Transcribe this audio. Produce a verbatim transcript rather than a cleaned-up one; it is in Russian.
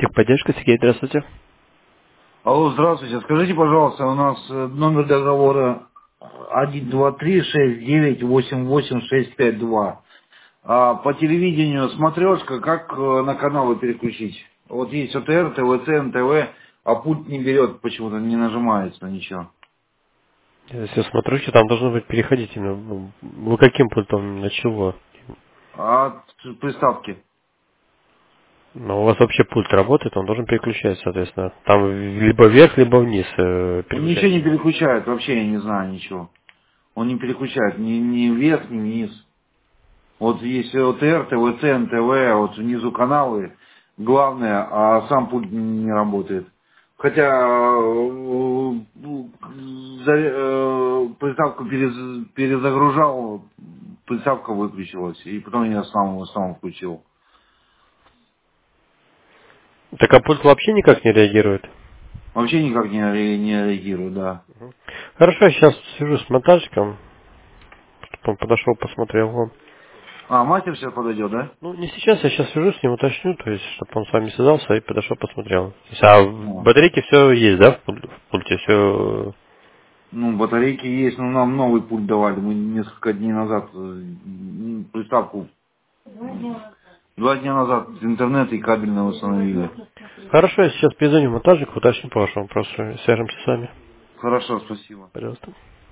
Техподдержка, Сергей, здравствуйте. Алло, здравствуйте. Скажите, пожалуйста, у нас э, номер договора один два три шесть девять восемь восемь шесть пять два. А по телевидению смотрешка, как э, на каналы переключить? Вот есть ОТР, ТВЦ, НТВ, а пульт не берет, почему-то не нажимается ничего. Если смотрите, там должно быть переходить. именно. Вы каким пультом, на чего? А от приставки? Ну, у вас вообще пульт работает, он должен переключать, соответственно. Там либо вверх, либо вниз э, Он ничего не переключатель. переключает, вообще я не знаю ничего. Он не переключает ни, ни вверх, ни вниз. Вот есть ОТР, ТВЦ, НТВ, вот внизу каналы главное, а сам пульт не работает. Хотя э, за- э, приставку перез- перезагружал, приставка выключилась, и потом я сам, сам включил. Так а пульт вообще никак не реагирует? Вообще никак не, ре- не реагирую, да. Хорошо, я сейчас сижу с монтажиком, чтобы он подошел, посмотрел. Вон. А, мастер сейчас подойдет, да? Ну, не сейчас, я сейчас сижу с ним, уточню, то есть, чтобы он с вами связался и подошел, посмотрел. То есть, а в Ну, батарейке все есть, да, в пуль- в пульте все. ну, батарейки есть, но нам новый пульт давали. Мы несколько дней назад э, м, приставку Два дня назад интернет и кабельное установили. Хорошо, я сейчас перезвоню монтажнику, уточню по вашему вопросу, свяжемся с вами. Хорошо, спасибо. Пожалуйста.